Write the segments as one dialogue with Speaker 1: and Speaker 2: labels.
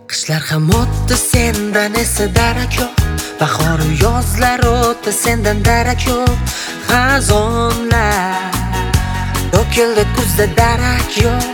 Speaker 1: Qishlar ham o'tdi, sendan esa darak yo'q. Bahor u yozlar o'tdi, sendan darak yo'q. Xazonlar to'kildi, kuzda darak yo'q.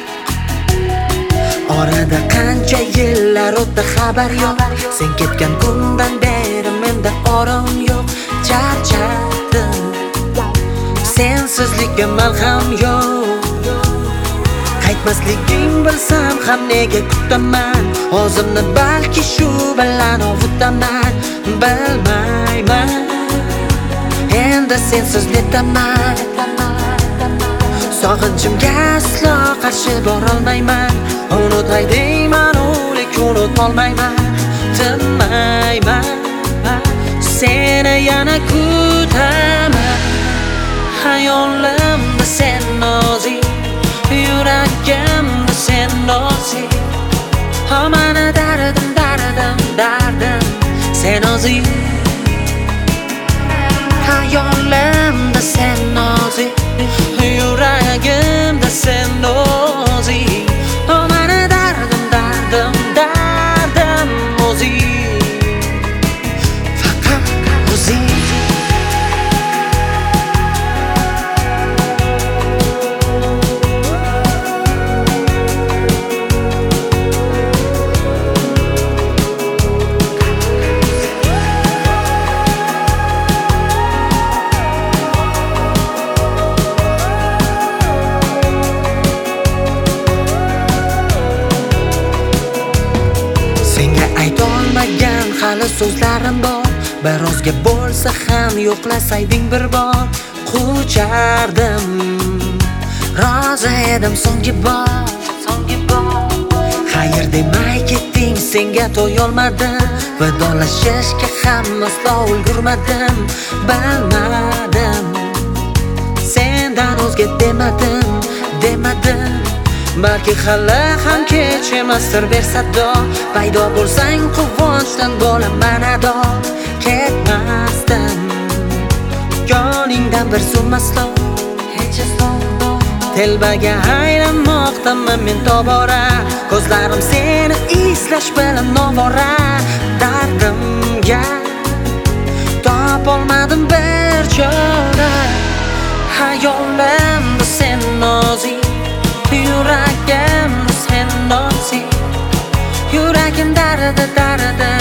Speaker 1: Orada qancha yillar o'tdi, xabar yo'q. Sen ketgan kundan beri menda orom yo'q. Charchadim, sensizlikka malham yo'q. Qaytmasliging bilsam ham nega kutaman? O'zimni balki shu bilan ovutaman. Bilmayman, endi sensiz netaman. Sog'inchimga aslo qarshi borolmayman. Unutay deyman, lekin unutolmayman. Tinmayman, seni yana kutaman. Hayolimda sen o'zing, yuragimda sen o'zing. Hamma dardim, dardim, dardim sen o'zing. Hayolimda sen o'zing, yuragimda sen o'zing. Hamma dardim, dardim, dardim o'zing. Faqat o'zing. Aytolmagan hali so'zlarim bor. Birozga bo'lsa ham yo'qlasayding bir bor. Quchardim, rozi edim so'nggi bor. Xayr demay ketding, senga to'yolmadim. Vidolashishga ham aslo ulgurmadim. Bilmadim, sendan o'zga demadim. Balki hali ham kech emasdir bersado. Paydo bo'lsang quvonchdan bo'laman ado. Ketmasdim yoningdan bir zum aslo. Telbaga aylanmoqdaman men tobora. Ko'zlarim seni eslash bilan novora. Dardimga topolmadim bir chora. Hayolimda sen o'zing, yuragimda sen o'zing. Yuragim dardi, dardi